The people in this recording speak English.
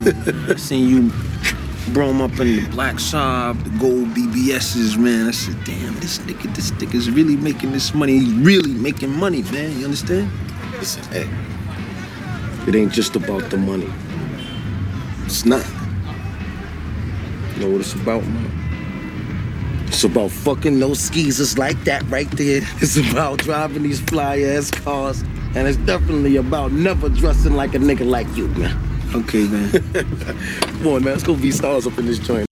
I seen you brought him up in the Black Saab, the gold BBSs, man. I said, damn, this nigga's really making this money. He's really making money, man. You understand? Listen, hey, it ain't just about the money. It's not. You know what it's about, man? It's about fucking those skeezers like that right there. It's about driving these fly-ass cars. And it's definitely about never dressing like a nigga like you, man. Okay, man. Come on, man. Let's go be stars up in this joint.